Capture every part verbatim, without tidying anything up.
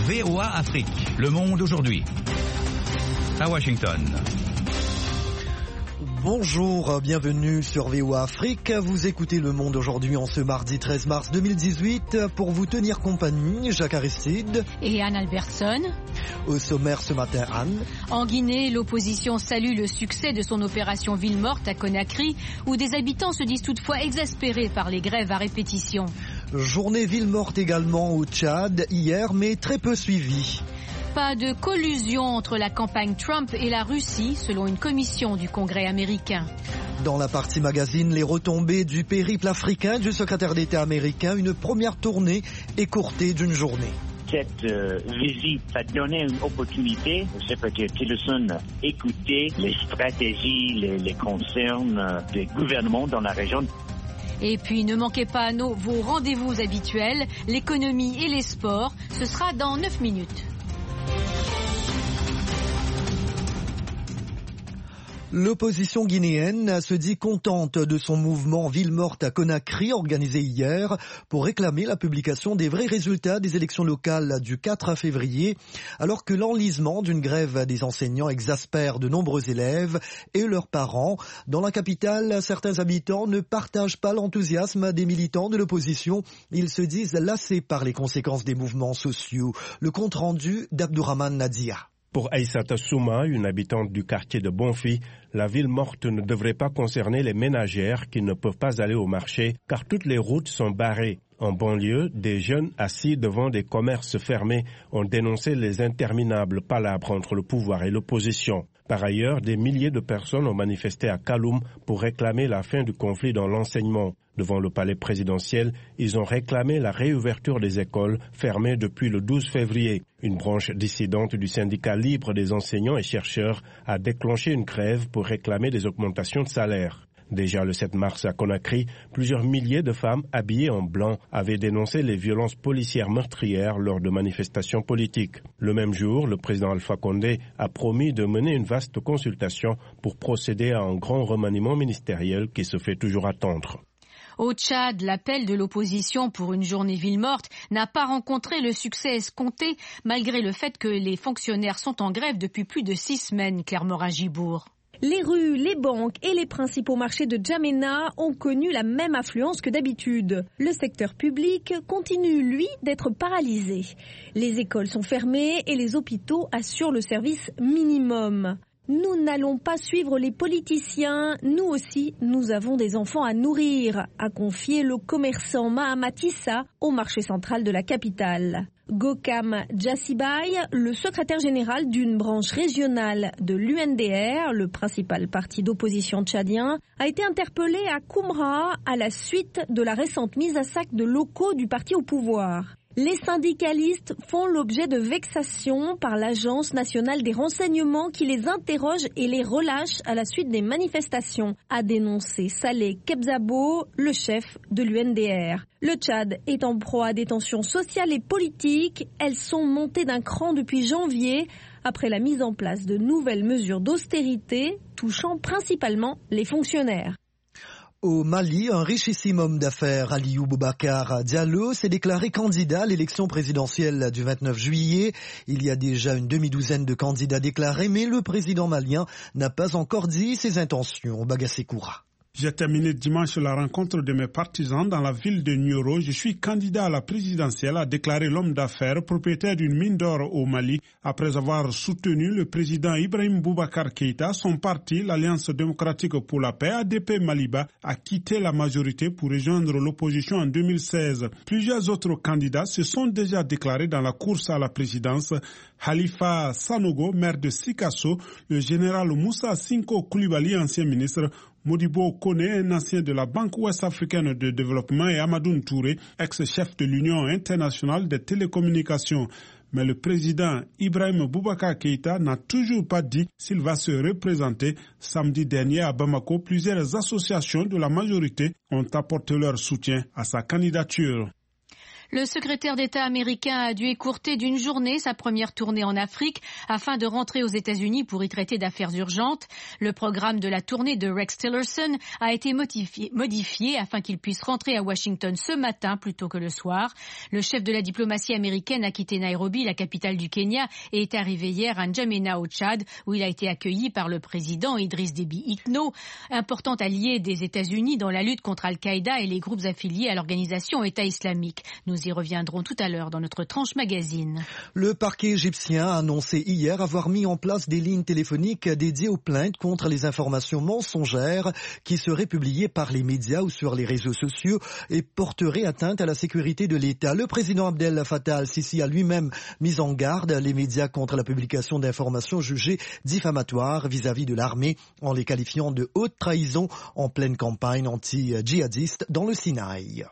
V O A Afrique, le monde aujourd'hui. À Washington. Bonjour, bienvenue sur V O A Afrique. Vous écoutez Le Monde aujourd'hui en ce mardi treize mars deux mille dix-huit. Pour vous tenir compagnie, Jacques Aristide et Anne Albertson. Au sommaire ce matin, Anne. En Guinée, l'opposition salue le succès de son opération Ville Morte à Conakry, où des habitants se disent toutefois exaspérés par les grèves à répétition. Journée Ville Morte également au Tchad hier, mais très peu suivie. Pas de collusion entre la campagne Trump et la Russie, selon une commission du Congrès américain. Dans la partie magazine, les retombées du périple africain du secrétaire d'État américain, une première tournée écourtée d'une journée. Cette euh, visite a donné une opportunité au secrétaire Tillerson d'écouter les stratégies, les, les concerns euh, des gouvernements dans la région. Et puis ne manquez pas nos, vos rendez-vous habituels, l'économie et les sports, ce sera dans neuf minutes. L'opposition guinéenne se dit contente de son mouvement Ville Morte à Conakry organisé hier pour réclamer la publication des vrais résultats des élections locales du quatre février, alors que l'enlisement d'une grève des enseignants exaspère de nombreux élèves et leurs parents. Dans la capitale, certains habitants ne partagent pas l'enthousiasme des militants de l'opposition. Ils se disent lassés par les conséquences des mouvements sociaux. Le compte rendu d'Abdourahmane Nadia. Pour Aïssata Souma, une habitante du quartier de Bonfi, la ville morte ne devrait pas concerner les ménagères qui ne peuvent pas aller au marché car toutes les routes sont barrées. En banlieue, des jeunes assis devant des commerces fermés ont dénoncé les interminables palabres entre le pouvoir et l'opposition. Par ailleurs, des milliers de personnes ont manifesté à Kaloum pour réclamer la fin du conflit dans l'enseignement. Devant le palais présidentiel, ils ont réclamé la réouverture des écoles fermées depuis le douze février. Une branche dissidente du syndicat libre des enseignants et chercheurs a déclenché une grève pour réclamer des augmentations de salaire. Déjà le sept mars à Conakry, plusieurs milliers de femmes habillées en blanc avaient dénoncé les violences policières meurtrières lors de manifestations politiques. Le même jour, le président Alpha Condé a promis de mener une vaste consultation pour procéder à un grand remaniement ministériel qui se fait toujours attendre. Au Tchad, l'appel de l'opposition pour une journée ville morte n'a pas rencontré le succès escompté, malgré le fait que les fonctionnaires sont en grève depuis plus de six semaines, Claire Morin-Gibourg. Les rues, les banques et les principaux marchés de Djamena ont connu la même affluence que d'habitude. Le secteur public continue, lui, d'être paralysé. Les écoles sont fermées et les hôpitaux assurent le service minimum. Nous n'allons pas suivre les politiciens, nous aussi, nous avons des enfants à nourrir, a confié le commerçant Mahamatissa au marché central de la capitale. Gokam Djassibaye, le secrétaire général d'une branche régionale de l'U N D R, le principal parti d'opposition tchadien, a été interpellé à Koumra à la suite de la récente mise à sac de locaux du parti au pouvoir. Les syndicalistes font l'objet de vexations par l'Agence nationale des renseignements qui les interroge et les relâche à la suite des manifestations, a dénoncé Saleh Kebzabo, le chef de l'U N D R. Le Tchad est en proie à des tensions sociales et politiques. Elles sont montées d'un cran depuis janvier après la mise en place de nouvelles mesures d'austérité touchant principalement les fonctionnaires. Au Mali, un richissime homme d'affaires, Aliou Boubacar Diallo, s'est déclaré candidat à l'élection présidentielle du vingt-neuf juillet. Il y a déjà une demi-douzaine de candidats déclarés, mais le président malien n'a pas encore dit ses intentions. Bagassé Koura. J'ai terminé dimanche la rencontre de mes partisans dans la ville de Nioro. Je suis candidat à la présidentielle, a déclaré l'homme d'affaires, propriétaire d'une mine d'or au Mali, après avoir soutenu le président Ibrahim Boubacar Keïta. Son parti, l'Alliance démocratique pour la paix, A D P Maliba, a quitté la majorité pour rejoindre l'opposition en deux mille seize. Plusieurs autres candidats se sont déjà déclarés dans la course à la présidence. Khalifa Sanogo, maire de Sikasso, le général Moussa Sinko Koulibaly, ancien ministre, Modibo Kone, un ancien de la Banque ouest-africaine de développement, et Amadoune Touré, ex-chef de l'Union internationale des télécommunications. Mais le président Ibrahim Boubacar Keïta n'a toujours pas dit s'il va se représenter. Samedi dernier à Bamako, plusieurs associations de la majorité ont apporté leur soutien à sa candidature. Le secrétaire d'État américain a dû écourter d'une journée sa première tournée en Afrique afin de rentrer aux États-Unis pour y traiter d'affaires urgentes. Le programme de la tournée de Rex Tillerson a été modifié, modifié afin qu'il puisse rentrer à Washington ce matin plutôt que le soir. Le chef de la diplomatie américaine a quitté Nairobi, la capitale du Kenya, et est arrivé hier à N'Djamena au Tchad, où il a été accueilli par le président Idriss Déby Itno, important allié des États-Unis dans la lutte contre Al-Qaïda et les groupes affiliés à l'organisation État islamique. Nous y reviendrons tout à l'heure dans notre tranche magazine. Le parquet égyptien a annoncé hier avoir mis en place des lignes téléphoniques dédiées aux plaintes contre les informations mensongères qui seraient publiées par les médias ou sur les réseaux sociaux et porteraient atteinte à la sécurité de l'État. Le président Abdel Fattah al-Sisi a lui-même mis en garde les médias contre la publication d'informations jugées diffamatoires vis-à-vis de l'armée en les qualifiant de haute trahison en pleine campagne anti-djihadiste dans le Sinaï.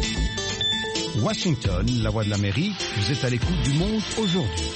Washington, la voix de l'Amérique, vous êtes à l'écoute du monde aujourd'hui.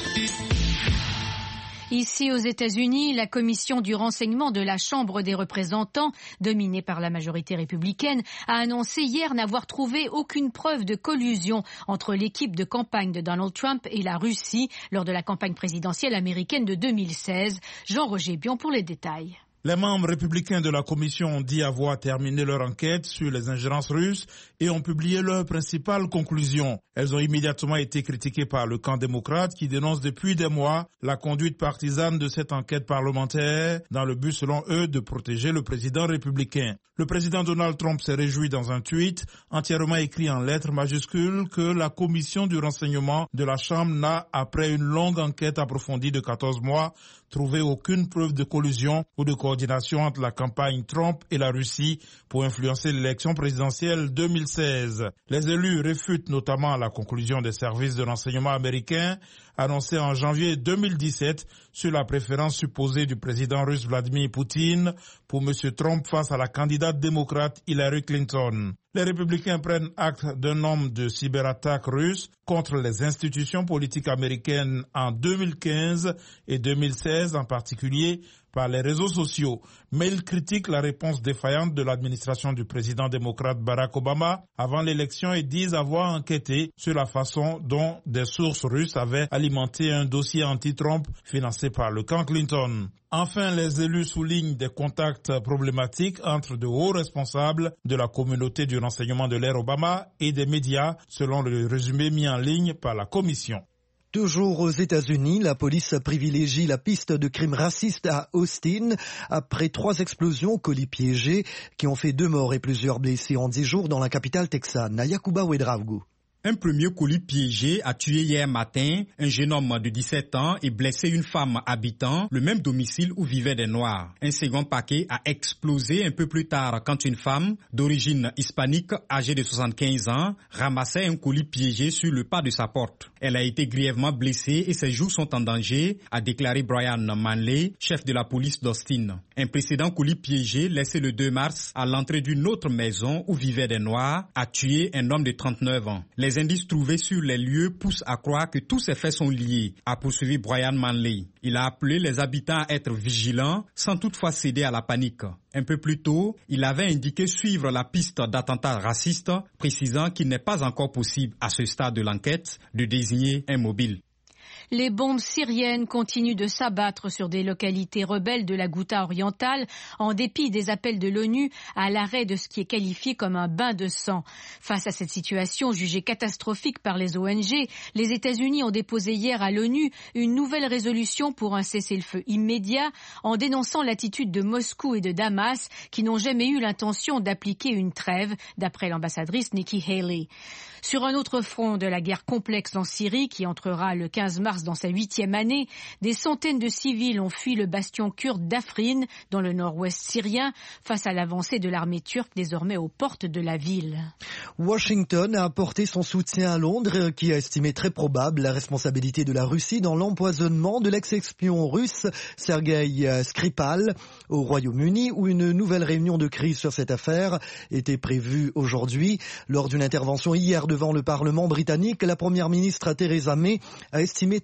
Ici aux États-Unis, la commission du renseignement de la Chambre des représentants, dominée par la majorité républicaine, a annoncé hier n'avoir trouvé aucune preuve de collusion entre l'équipe de campagne de Donald Trump et la Russie lors de la campagne présidentielle américaine de deux mille seize. Jean-Roger Bion pour les détails. Les membres républicains de la commission ont dit avoir terminé leur enquête sur les ingérences russes et ont publié leurs principales conclusions. Elles ont immédiatement été critiquées par le camp démocrate qui dénonce depuis des mois la conduite partisane de cette enquête parlementaire dans le but, selon eux, de protéger le président républicain. Le président Donald Trump s'est réjoui dans un tweet entièrement écrit en lettres majuscules que la commission du renseignement de la Chambre n'a, après une longue enquête approfondie de quatorze mois, trouvé aucune preuve de collusion ou de coordination entre la campagne Trump et la Russie pour influencer l'élection présidentielle deux mille seize. Les élus réfutent notamment la conclusion des services de renseignement américains annoncée en janvier deux mille dix-sept sur la préférence supposée du président russe Vladimir Poutine pour M. Trump face à la candidate démocrate Hillary Clinton. Les républicains prennent acte d'un nombre de cyberattaques russes contre les institutions politiques américaines en deux mille quinze et deux mille seize, en particulier par les réseaux sociaux. Mais ils critiquent la réponse défaillante de l'administration du président démocrate Barack Obama avant l'élection et disent avoir enquêté sur la façon dont des sources russes avaient alimenté un dossier anti-Trump financé par le camp Clinton. Enfin, les élus soulignent des contacts problématiques entre de hauts responsables de la communauté du renseignement de l'ère Obama et des médias, selon le résumé mis en ligne par la commission. Toujours aux États-Unis, la police privilégie la piste de crimes racistes à Austin après trois explosions au colis piégés qui ont fait deux morts et plusieurs blessés en dix jours dans la capitale texane. Yakuba Ouedraogo. Un premier colis piégé a tué hier matin un jeune homme de dix-sept ans et blessé une femme habitant le même domicile où vivaient des Noirs. Un second paquet a explosé un peu plus tard quand une femme d'origine hispanique âgée de soixante-quinze ans ramassait un colis piégé sur le pas de sa porte. Elle a été grièvement blessée et ses joues sont en danger, a déclaré Brian Manley, chef de la police d'Austin. Un précédent colis piégé laissé le deux mars à l'entrée d'une autre maison où vivaient des Noirs a tué un homme de trente-neuf ans. Les indices trouvés sur les lieux poussent à croire que tous ces faits sont liés, a poursuivi Brian Manley. Il a appelé les habitants à être vigilants sans toutefois céder à la panique. Un peu plus tôt, il avait indiqué suivre la piste d'attentats racistes, précisant qu'il n'est pas encore possible à ce stade de l'enquête de désigner un mobile. Les bombes syriennes continuent de s'abattre sur des localités rebelles de la Ghouta orientale en dépit des appels de l'ONU à l'arrêt de ce qui est qualifié comme un bain de sang. Face à cette situation jugée catastrophique par les O N G, les États-Unis ont déposé hier à l'ONU une nouvelle résolution pour un cessez-le-feu immédiat en dénonçant l'attitude de Moscou et de Damas qui n'ont jamais eu l'intention d'appliquer une trêve, d'après l'ambassadrice Nikki Haley. Sur un autre front de la guerre complexe en Syrie, qui entrera le quinze mars dans sa huitième année, des centaines de civils ont fui le bastion kurde d'Afrin, dans le nord-ouest syrien, face à l'avancée de l'armée turque désormais aux portes de la ville. Washington a apporté son soutien à Londres, qui a estimé très probable la responsabilité de la Russie dans l'empoisonnement de l'ex-espion russe Sergei Skripal au Royaume-Uni, où une nouvelle réunion de crise sur cette affaire était prévue aujourd'hui. Lors d'une intervention hier devant le Parlement britannique, la première ministre Theresa May a estimé très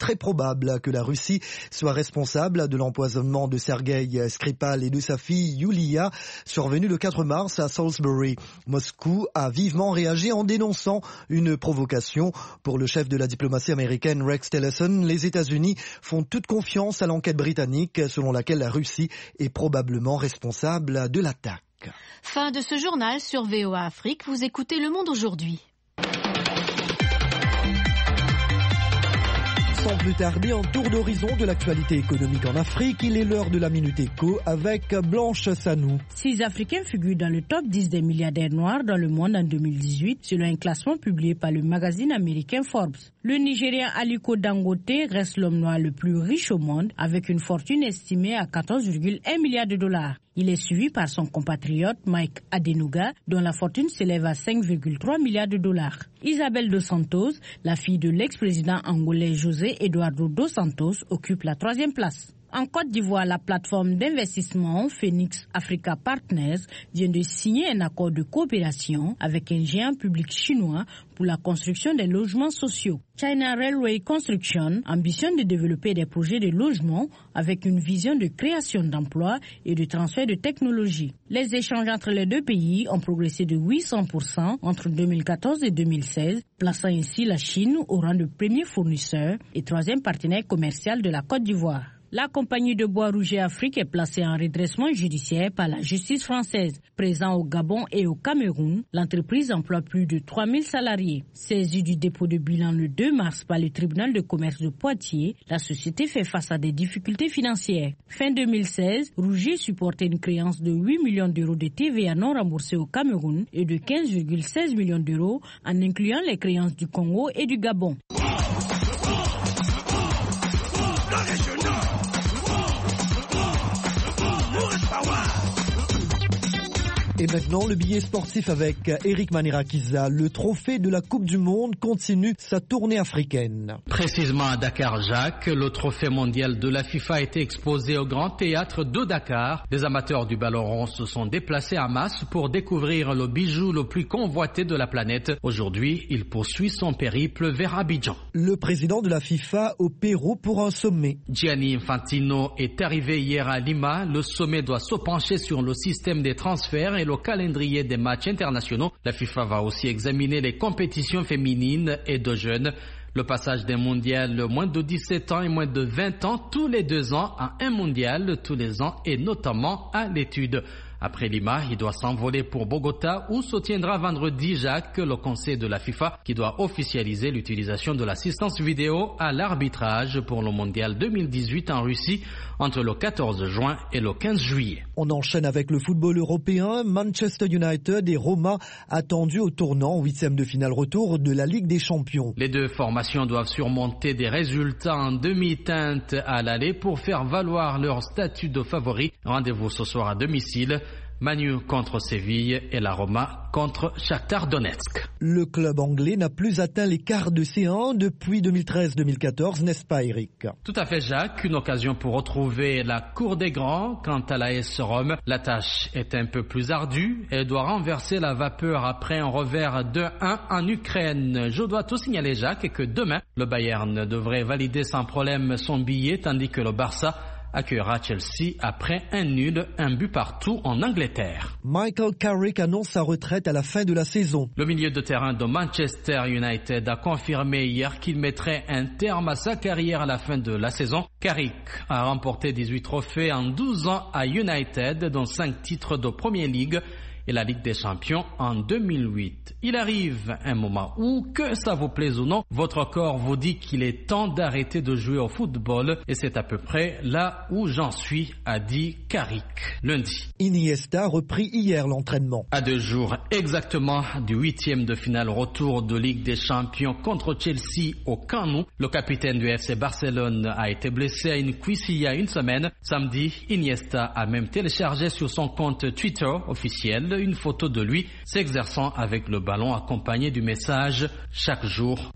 très probable que la Russie soit responsable de l'empoisonnement de Sergueï Skripal et de sa fille Yulia, survenu le quatre mars à Salisbury. Moscou a vivement réagi en dénonçant une provocation. Pour le chef de la diplomatie américaine Rex Tillerson, les États-Unis font toute confiance à l'enquête britannique selon laquelle la Russie est probablement responsable de l'attaque. Fin de ce journal sur V O A Afrique. Vous écoutez Le Monde aujourd'hui. Sans plus tarder, un tour d'horizon de l'actualité économique en Afrique. Il est l'heure de la Minute Éco avec Blanche Sanou. Six Africains figurent dans le top dix des milliardaires noirs dans le monde en deux mille dix-huit, selon un classement publié par le magazine américain Forbes. Le Nigérien Aliko Dangote reste l'homme noir le plus riche au monde, avec une fortune estimée à quatorze virgule un milliards de dollars. Il est suivi par son compatriote Mike Adenuga, dont la fortune s'élève à cinq virgule trois milliards de dollars. Isabel Dos Santos, la fille de l'ex-président angolais José Eduardo Dos Santos, occupe la troisième place. En Côte d'Ivoire, la plateforme d'investissement Phoenix Africa Partners vient de signer un accord de coopération avec un géant public chinois pour la construction des logements sociaux. China Railway Construction ambitionne de développer des projets de logement avec une vision de création d'emplois et de transfert de technologie. Les échanges entre les deux pays ont progressé de huit cents pour cent entre deux mille quatorze et deux mille seize, plaçant ainsi la Chine au rang de premier fournisseur et troisième partenaire commercial de la Côte d'Ivoire. La compagnie de Bois Rouget Afrique est placée en redressement judiciaire par la justice française. Présent au Gabon et au Cameroun, l'entreprise emploie plus de trois mille salariés. Saisie du dépôt de bilan le deux mars par le tribunal de commerce de Poitiers, la société fait face à des difficultés financières. Fin deux mille seize, Rouget supportait une créance de huit millions d'euros de T V A non remboursée au Cameroun et de quinze virgule seize millions d'euros en incluant les créances du Congo et du Gabon. Et maintenant, le billet sportif avec Eric Manirakiza. Le trophée de la Coupe du Monde continue sa tournée africaine. Précisément à Dakar, Jacques, le trophée mondial de la FIFA a été exposé au Grand Théâtre de Dakar. Les amateurs du ballon rond se sont déplacés en masse pour découvrir le bijou le plus convoité de la planète. Aujourd'hui, il poursuit son périple vers Abidjan. Le président de la FIFA au Pérou pour un sommet. Gianni Infantino est arrivé hier à Lima. Le sommet doit se pencher sur le système des transferts et le calendrier des matchs internationaux. La FIFA va aussi examiner les compétitions féminines et de jeunes. Le passage d'un mondial moins de dix-sept ans et moins de vingt ans tous les deux ans à un mondial tous les ans et notamment à l'étude. Après Lima, il doit s'envoler pour Bogota où se tiendra vendredi, Jacques, le conseil de la FIFA qui doit officialiser l'utilisation de l'assistance vidéo à l'arbitrage pour le mondial deux mille dix-huit en Russie entre le quatorze juin et le quinze juillet. On enchaîne avec le football européen. Manchester United et Roma attendus au tournant, huitième de finale retour de la Ligue des Champions. Les deux formations doivent surmonter des résultats en demi-teinte à l'aller pour faire valoir leur statut de favori. Rendez-vous ce soir à domicile. Manu contre Séville et la Roma contre Shakhtar Donetsk. Le club anglais n'a plus atteint les quarts de C un depuis deux mille treize deux mille quatorze, n'est-ce pas Eric? Tout à fait Jacques, une occasion pour retrouver la cour des grands. Quant à l'A S Rome, la tâche est un peu plus ardue. Elle doit renverser la vapeur après un revers deux un en Ukraine. Je dois tout signaler Jacques que demain, le Bayern devrait valider sans problème son billet tandis que le Barça accueillera Chelsea après un nul, un but partout en Angleterre. Michael Carrick annonce sa retraite à la fin de la saison. Le milieu de terrain de Manchester United a confirmé hier qu'il mettrait un terme à sa carrière à la fin de la saison. Carrick a remporté dix-huit trophées en douze ans à United, dont cinq titres de Premier League et la Ligue des Champions en deux mille huit. Il arrive un moment où, que ça vous plaise ou non, votre corps vous dit qu'il est temps d'arrêter de jouer au football et c'est à peu près là où j'en suis, a dit Carrick lundi. Iniesta a repris hier l'entraînement. À deux jours exactement du huitième de finale retour de Ligue des Champions contre Chelsea au Camp Nou, le capitaine du F C Barcelone a été blessé à une cuisse il y a une semaine. Samedi, Iniesta a même téléchargé sur son compte Twitter officiel une photo de lui s'exerçant avec le ballon accompagné du message « Chaque jour plus près ».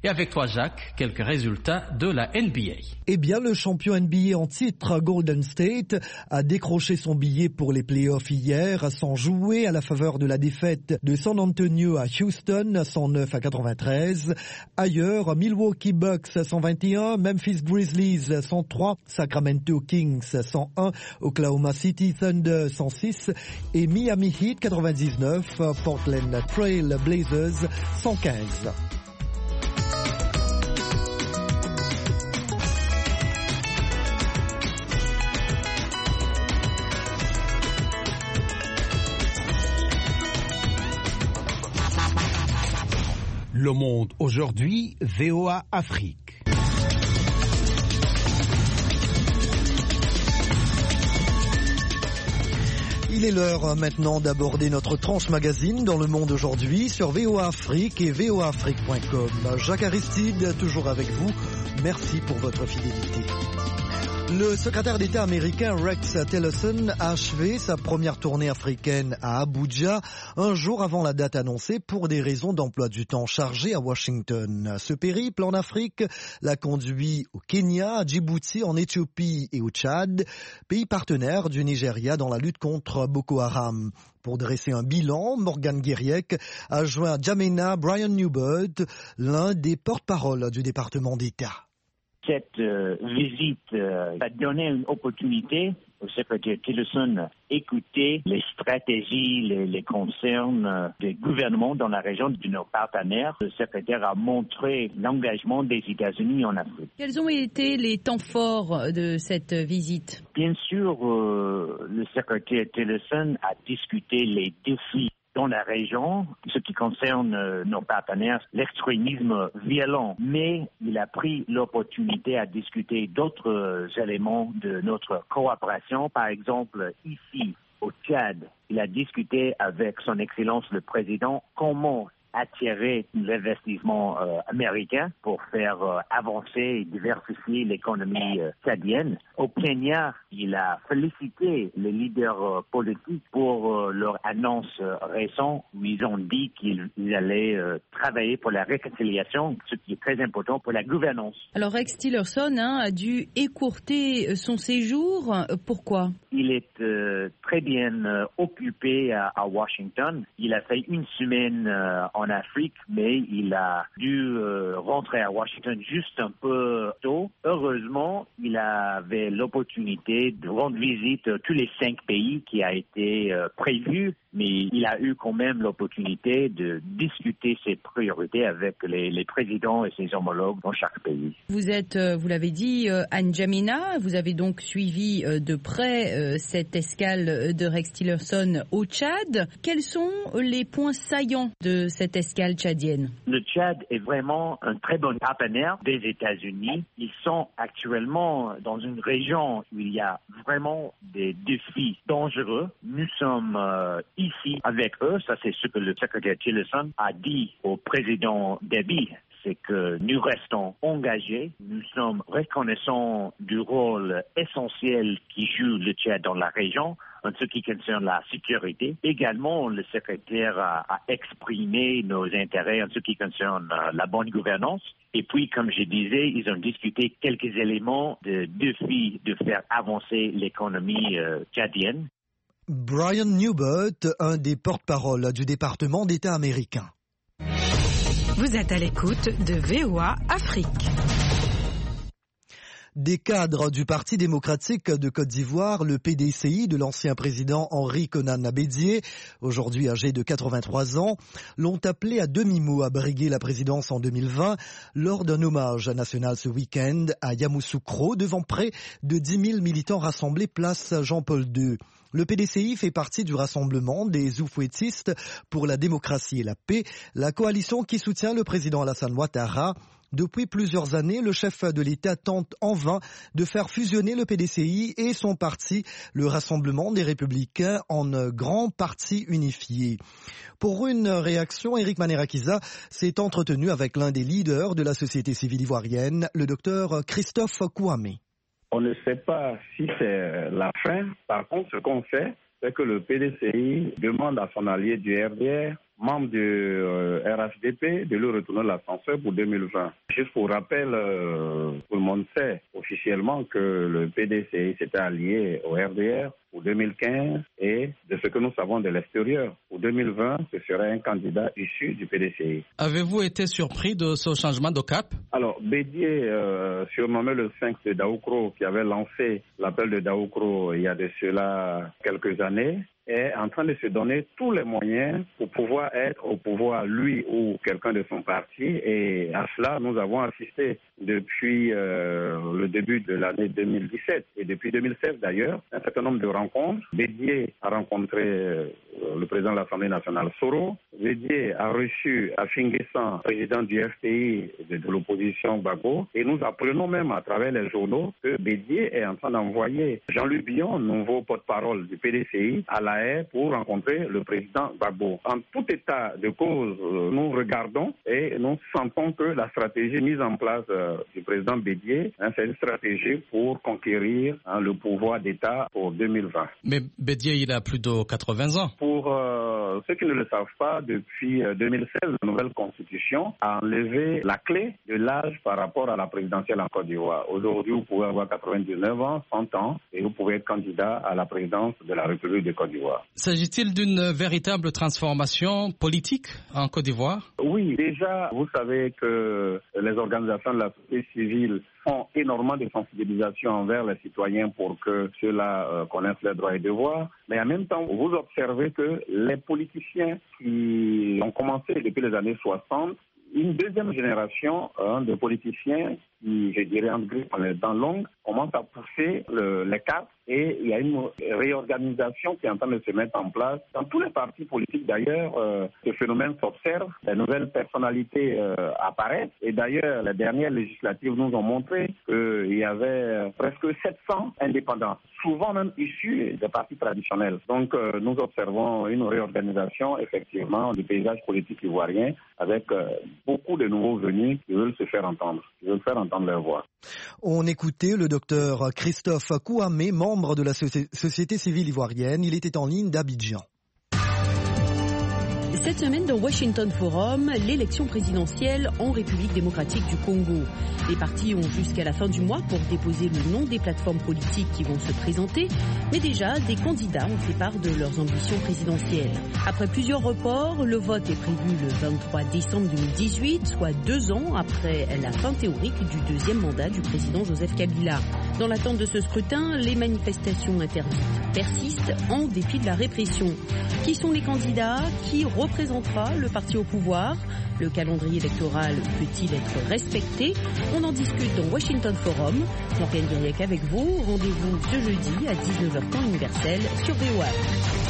Et avec toi Jacques, quelques résultats de la N B A. Eh bien, le champion N B A en titre, Golden State, a décroché son billet pour les playoffs hier sans jouer à la faveur de la défaite de San Antonio à Houston, cent neuf à quatre-vingt-treize. Ailleurs, Milwaukee Bucks cent vingt et un, Memphis Grizzlies cent trois, Sacramento Kings cent un, Oklahoma City Thunder cent six et Miami Heat quatre-vingt-dix-neuf, Portland Trail Blazers cent quinze. Le Monde aujourd'hui, V O A Afrique. Il est l'heure maintenant d'aborder notre tranche magazine dans Le Monde aujourd'hui sur V O A Afrique et V O A Afrique point com. Jacques Aristide, toujours avec vous. Merci pour votre fidélité. Le secrétaire d'État américain Rex Tillerson a achevé sa première tournée africaine à Abuja, un jour avant la date annoncée pour des raisons d'emploi du temps chargé à Washington. Ce périple en Afrique l'a conduit au Kenya, à Djibouti, en Éthiopie et au Tchad, pays partenaires du Nigeria dans la lutte contre Boko Haram. Pour dresser un bilan, Morgan Guériec a joint N'Djamena Bryan Newbert, l'un des porte-parole du département d'État. Cette euh, visite euh, a donné une opportunité au secrétaire Tillerson d'écouter les stratégies, les, les concerns euh, des gouvernements dans la région de nos partenaires. Le secrétaire a montré l'engagement des États-Unis en Afrique. Quels ont été les temps forts de cette visite? Bien sûr, euh, le secrétaire Tillerson a discuté les défis dans la région, ce qui concerne euh, nos partenaires, l'extrémisme violent. Mais il a pris l'opportunité à discuter d'autres euh, éléments de notre coopération. Par exemple, ici, au Tchad, il a discuté avec son Excellence le Président comment attirer l'investissement euh, américain pour faire euh, avancer et diversifier l'économie euh, tchadienne. Au Kenya, il a félicité les leaders euh, politiques pour euh, leur annonce euh, récente où ils ont dit qu'ils ils allaient euh, travailler pour la réconciliation, ce qui est très important pour la gouvernance. Alors Rex Tillerson hein, a dû écourter son séjour. Pourquoi? Il est euh, très bien euh, occupé à, à Washington. Il a fait une semaine euh, en Afrique, mais il a dû euh, rentrer à Washington juste un peu tôt. Heureusement, il avait l'opportunité de rendre visite à tous les cinq pays qui a été euh, prévu, mais il a eu quand même l'opportunité de discuter ses priorités avec les, les présidents et ses homologues dans chaque pays. Vous êtes, vous l'avez dit, à N'Djamena. Vous avez donc suivi de près cette escale de Rex Tillerson au Tchad. Quels sont les points saillants de cette escale tchadienne? Le Tchad est vraiment un très bon partenaire des États-Unis. Ils sont actuellement dans une région où il y a vraiment des défis dangereux. Nous sommes euh, ici avec eux. Ça, c'est ce que le secrétaire Tillerson a dit au président Déby. C'est que nous restons engagés, nous sommes reconnaissants du rôle essentiel qui joue le Tchad dans la région en ce qui concerne la sécurité. Également, le secrétaire a, a exprimé nos intérêts en ce qui concerne la bonne gouvernance. Et puis, comme je disais, ils ont discuté quelques éléments de défis de faire avancer l'économie euh, tchadienne. Bryan Newbert, un des porte-parole du département d'État américain. Vous êtes à l'écoute de V O A Afrique. Des cadres du Parti démocratique de Côte d'Ivoire, le P D C I de l'ancien président Henri Konan Bédié, aujourd'hui âgé de quatre-vingt-trois ans, l'ont appelé à demi-mot à briguer la présidence en deux mille vingt lors d'un hommage national ce week-end à Yamoussoukro devant près de dix mille militants rassemblés place Jean-Paul deux. Le P D C I fait partie du rassemblement des oufouettistes pour la démocratie et la paix, la coalition qui soutient le président Alassane Ouattara. Depuis plusieurs années, le chef de l'État tente en vain de faire fusionner le P D C I et son parti, le Rassemblement des Républicains, en un grand parti unifié. Pour une réaction, Éric Manerakiza s'est entretenu avec l'un des leaders de la société civile ivoirienne, le docteur Christophe Kouamé. On ne sait pas si c'est la fin. Par contre, ce qu'on fait, c'est que le P D C I demande à son allié du R D R, membre du euh, R H D P de lui retourner l'ascenseur pour deux mille vingt. Juste pour rappel, euh, tout le monde sait officiellement que le P D C I s'était allié au R D R pour deux mille quinze et de ce que nous savons de l'extérieur, pour deux mille vingt, ce serait un candidat issu du P D C I. Avez-vous été surpris de ce changement de cap? Alors, Bédié, euh, surnommé le Sphinx de Daoukro, qui avait lancé l'appel de Daoukro il y a de cela quelques années, est en train de se donner tous les moyens pour pouvoir être au pouvoir, lui ou quelqu'un de son parti. Et à cela, nous avons assisté depuis euh, le début de l'année deux mille dix-sept et depuis deux mille seize d'ailleurs, un certain nombre de rencontres. Bédié a rencontré euh, le président de l'Assemblée nationale, Soro. Bédié a reçu Afinguessan, président du F P I de, de l'opposition Gbagbo. Et nous apprenons même à travers les journaux que Bédié est en train d'envoyer Jean-Luc Bion, nouveau porte-parole du P D C I, à la haie pour rencontrer le président Gbagbo. En tout état de cause, nous regardons et nous sentons que la stratégie mise en place euh, du président Bédié, hein, c'est une stratégie pour conquérir hein, le pouvoir d'État pour deux mille vingt. Mais Bédié, il a plus de quatre-vingts ans. Pour euh, ceux qui ne le savent pas, depuis euh, deux mille seize, la nouvelle constitution a enlevé la clé de l'âge par rapport à la présidentielle en Côte d'Ivoire. Aujourd'hui, vous pouvez avoir quatre-vingt-dix-neuf ans, cent ans, et vous pouvez être candidat à la présidence de la République de Côte d'Ivoire. S'agit-il d'une véritable transformation politique en Côte d'Ivoire? Oui, déjà, vous savez que les organisations de la société civile font énormément de sensibilisation envers les citoyens pour que ceux-là euh, connaissent leurs droits et devoirs. Mais en même temps, vous observez que les politiciens qui ont commencé depuis les années soixante, une deuxième génération hein, de politiciens qui, je dirais, en les dents longues, commencent à pousser le, les cartes et il y a une réorganisation qui est en train de se mettre en place. Dans tous les partis politiques, d'ailleurs, euh, ce phénomène s'observe, de nouvelles personnalités euh, apparaissent et d'ailleurs, les dernières législatives nous ont montré qu'il y avait presque sept cents indépendants, souvent même issus des partis traditionnels. Donc, euh, nous observons une réorganisation, effectivement, du paysage politique ivoirien avec euh, beaucoup de nouveaux venus qui veulent se faire entendre, qui veulent faire entendre leur voix. On écoutait le docteur Christophe Kouamé, membre de la société civile ivoirienne. Il était en ligne d'Abidjan. Cette semaine, dans Washington Forum, l'élection présidentielle en République démocratique du Congo. Les partis ont jusqu'à la fin du mois pour déposer le nom des plateformes politiques qui vont se présenter, mais déjà, des candidats ont fait part de leurs ambitions présidentielles. Après plusieurs reports, le vote est prévu le vingt-trois décembre deux mille dix-huit, soit deux ans après la fin théorique du deuxième mandat du président Joseph Kabila. Dans l'attente de ce scrutin, les manifestations interdites persistent en dépit de la répression. Qui sont les candidats? Qui représentera le parti au pouvoir? Le calendrier électoral peut-il être respecté? On en discute dans Washington Forum. Morgane Guiriec avec vous. Rendez-vous ce jeudi à dix-neuf heures temps universel sur V O A.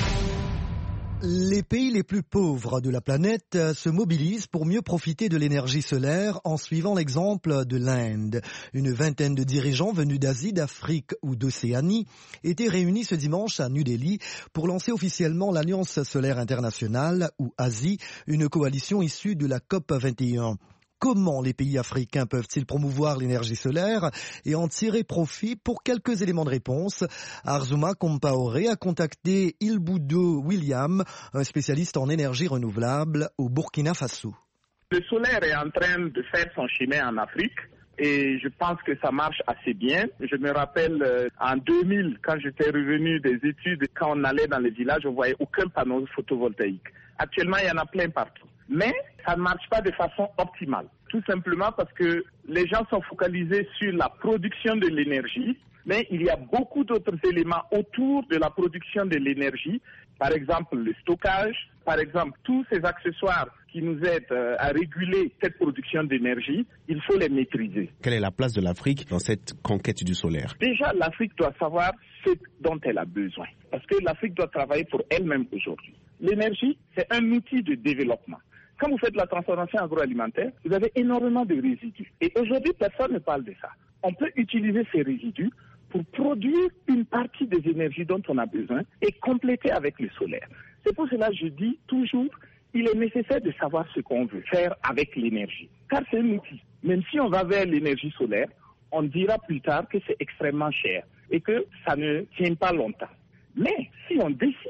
Les pays les plus pauvres de la planète se mobilisent pour mieux profiter de l'énergie solaire en suivant l'exemple de l'Inde. Une vingtaine de dirigeants venus d'Asie, d'Afrique ou d'Océanie étaient réunis ce dimanche à New Delhi pour lancer officiellement l'Alliance solaire internationale, ou A S I, une coalition issue de la C O P vingt et un. Comment les pays africains peuvent-ils promouvoir l'énergie solaire et en tirer profit? Pour quelques éléments de réponse, Arzuma Compaoré a contacté Ilboudo William, un spécialiste en énergie renouvelable au Burkina Faso. Le solaire est en train de faire son chemin en Afrique. Et je pense que ça marche assez bien. Je me rappelle euh, en deux mille, quand j'étais revenu des études, quand on allait dans les villages, on voyait aucun panneau photovoltaïque. Actuellement, il y en a plein partout. Mais ça ne marche pas de façon optimale. Tout simplement parce que les gens sont focalisés sur la production de l'énergie, mais il y a beaucoup d'autres éléments autour de la production de l'énergie. Par exemple, le stockage, par exemple, tous ces accessoires qui nous aident à réguler cette production d'énergie, il faut les maîtriser. Quelle est la place de l'Afrique dans cette conquête du solaire? Déjà, l'Afrique doit savoir ce dont elle a besoin, parce que l'Afrique doit travailler pour elle-même aujourd'hui. L'énergie, c'est un outil de développement. Quand vous faites la transformation agroalimentaire, vous avez énormément de résidus. Et aujourd'hui, personne ne parle de ça. On peut utiliser ces résidus pour produire une partie des énergies dont on a besoin et compléter avec le solaire. C'est pour cela que je dis toujours, il est nécessaire de savoir ce qu'on veut faire avec l'énergie. Car c'est un outil. Même si on va vers l'énergie solaire, on dira plus tard que c'est extrêmement cher et que ça ne tient pas longtemps. Mais si on décide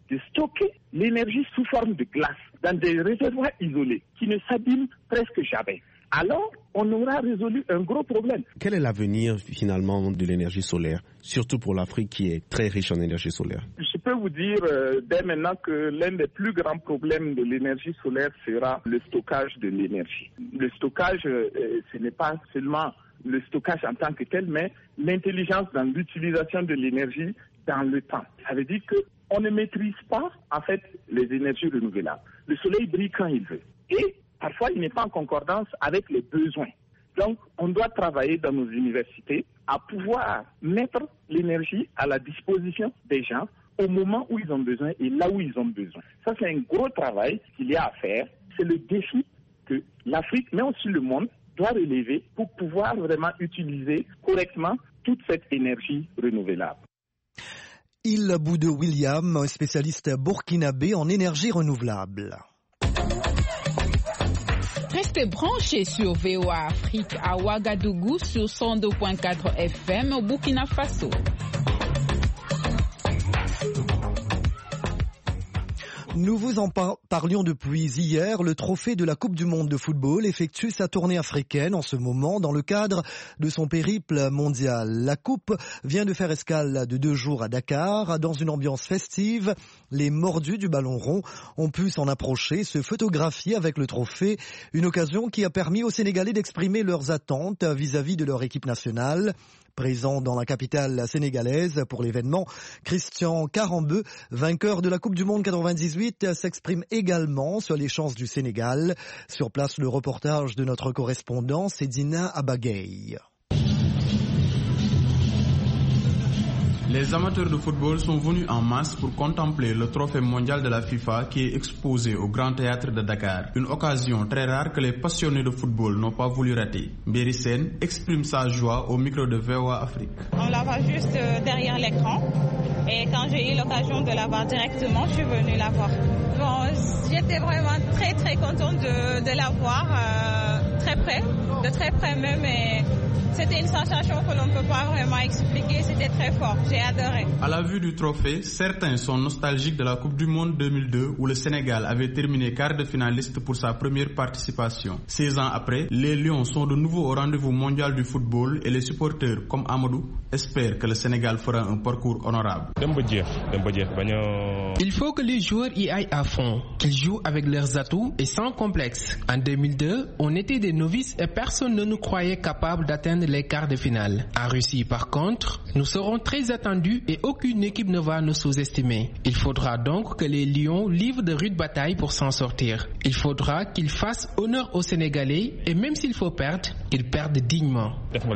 de stocker l'énergie sous forme de glace dans des réservoirs isolés qui ne s'abîment presque jamais. Alors, on aura résolu un gros problème. Quel est l'avenir finalement de l'énergie solaire, surtout pour l'Afrique qui est très riche en énergie solaire? Je peux vous dire euh, dès maintenant que l'un des plus grands problèmes de l'énergie solaire sera le stockage de l'énergie. Le stockage, euh, ce n'est pas seulement le stockage en tant que tel, mais l'intelligence dans l'utilisation de l'énergie dans le temps. Ça veut dire qu'on ne maîtrise pas en fait les énergies renouvelables. Le soleil brille quand il veut. Et parfois, il n'est pas en concordance avec les besoins. Donc, on doit travailler dans nos universités à pouvoir mettre l'énergie à la disposition des gens au moment où ils ont besoin et là où ils ont besoin. Ça, c'est un gros travail qu'il y a à faire. C'est le défi que l'Afrique, mais aussi le monde, doit relever pour pouvoir vraiment utiliser correctement toute cette énergie renouvelable. Il Boudou William, spécialiste burkinabé en énergie renouvelable. Restez branchés sur V O A Afrique à Ouagadougou sur cent deux virgule quatre F M au Burkina Faso. Nous vous en par- parlions depuis hier. Le trophée de la Coupe du Monde de football effectue sa tournée africaine en ce moment dans le cadre de son périple mondial. La Coupe vient de faire escale de deux jours à Dakar. Dans une ambiance festive, les mordus du ballon rond ont pu s'en approcher, se photographier avec le trophée. Une occasion qui a permis aux Sénégalais d'exprimer leurs attentes vis-à-vis de leur équipe nationale. Présent dans la capitale sénégalaise pour l'événement, Christian Karambeu, vainqueur de la Coupe du Monde quatre-vingt-dix-huit, s'exprime également sur les chances du Sénégal. Sur place, le reportage de notre correspondant Sedina Abagay. Les amateurs de football sont venus en masse pour contempler le trophée mondial de la FIFA qui est exposé au Grand Théâtre de Dakar. Une occasion très rare que les passionnés de football n'ont pas voulu rater. Béry Sène exprime sa joie au micro de V O A Afrique. On la voit juste derrière l'écran et quand j'ai eu l'occasion de la voir directement, je suis venue la voir. Bon, j'étais vraiment très très contente de, de la voir euh, très près, de très près même. Et c'était une sensation que l'on ne peut pas vraiment expliquer, c'était très fort, j'ai adoré. À la vue du trophée, certains sont nostalgiques de la Coupe du Monde deux mille deux où le Sénégal avait terminé quart de finaliste pour sa première participation. seize ans après, les Lions sont de nouveau au rendez-vous mondial du football et les supporters comme Amadou espèrent que le Sénégal fera un parcours honorable. Il faut que les joueurs y aillent à fond, qu'ils jouent avec leurs atouts et sans complexe. En deux mille deux, on était des novices et personne ne nous croyait capables d'atteindre les quarts de finale. En Russie, par contre, nous serons très attendus et aucune équipe ne va nous sous-estimer. Il faudra donc que les Lions livrent de rudes batailles pour s'en sortir. Il faudra qu'ils fassent honneur aux Sénégalais et même s'il faut perdre, qu'ils perdent dignement.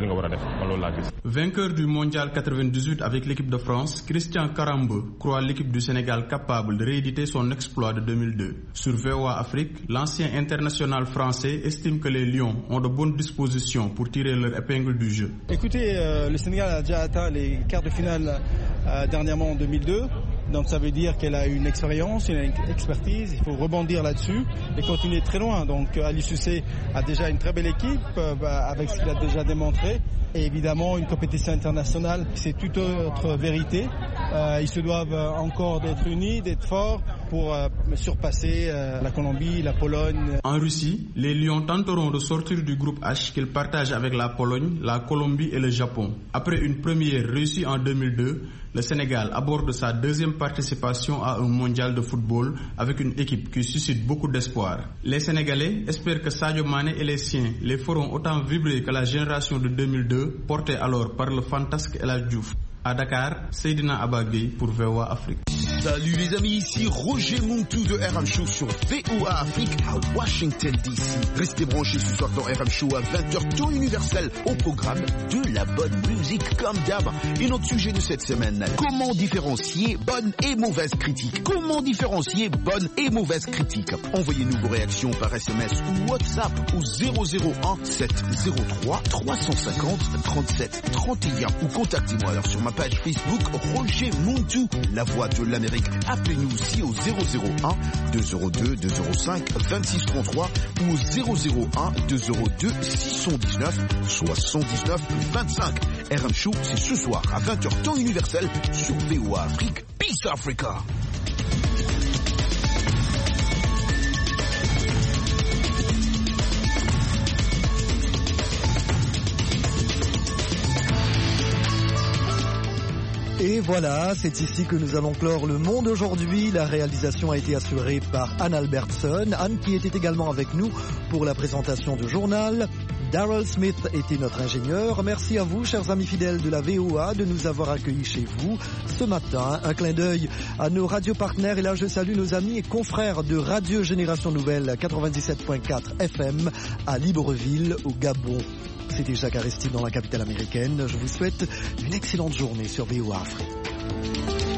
Vainqueur du mondial quatre-vingt-dix-huit avec l'équipe de France, Christian Karambeu croit l'équipe du Sénégal capable de rééditer son exploit de deux mille deux. Sur V O A Afrique, l'ancien international français estime que les Lions ont de bonnes dispositions pour tirer leur épingle du jeu. Écoutez, euh, le Sénégal a déjà atteint les quarts de finale euh, dernièrement en deux mille deux. Donc ça veut dire qu'elle a une expérience, une expertise, il faut rebondir là-dessus et continuer très loin. Donc Aliou Cissé a déjà une très belle équipe euh, bah, avec ce qu'il a déjà démontré. Et évidemment, une compétition internationale, c'est toute autre vérité. Euh, ils se doivent encore d'être unis, d'être forts pour euh, surpasser euh, la Colombie, la Pologne. En Russie, les Lions tenteront de sortir du groupe H qu'ils partagent avec la Pologne, la Colombie et le Japon. Après une première réussie en deux mille deux, le Sénégal aborde sa deuxième participation à un mondial de football avec une équipe qui suscite beaucoup d'espoir. Les Sénégalais espèrent que Sadio Mané et les siens les feront autant vibrer que la génération de deux mille deux, portée alors par le fantasque El Hadji Diouf. À Dakar, Seydina Abagay pour V O A Afrique. Salut les amis, ici Roger Montou de R M Show sur V O A Afrique à Washington D C. Restez branchés ce soir dans R M Show à vingt heures temps universel au programme de la bonne musique comme d'hab. Et notre sujet de cette semaine, comment différencier bonne et mauvaise critique. Comment différencier bonne et mauvaise critique. Envoyez-nous vos réactions par S M S ou WhatsApp au zéro zéro un sept zéro trois trois cent cinquante trente-sept trente et un ou contactez-moi alors sur ma page Facebook Roger Montou, la voix de l'Amérique. Appelez-nous aussi au zéro zéro un deux zéro deux deux zéro cinq vingt-six trente-trois ou au zéro zéro un deux zéro deux six cent dix-neuf soixante-dix-neuf vingt-cinq. R M Show, c'est ce soir à vingt heures temps universel sur V O A Afrique. Peace Africa. Et voilà, c'est ici que nous allons clore le monde aujourd'hui. La réalisation a été assurée par Anne Albertson, Anne qui était également avec nous pour la présentation du journal. Daryl Smith était notre ingénieur. Merci à vous, chers amis fidèles de la V O A, de nous avoir accueillis chez vous ce matin. Un clin d'œil à nos radios partenaires. Et là, je salue nos amis et confrères de Radio Génération Nouvelle quatre-vingt-dix-sept point quatre F M à Libreville, au Gabon. C'était Jacques Aristide dans la capitale américaine. Je vous souhaite une excellente journée sur V O A Afrique.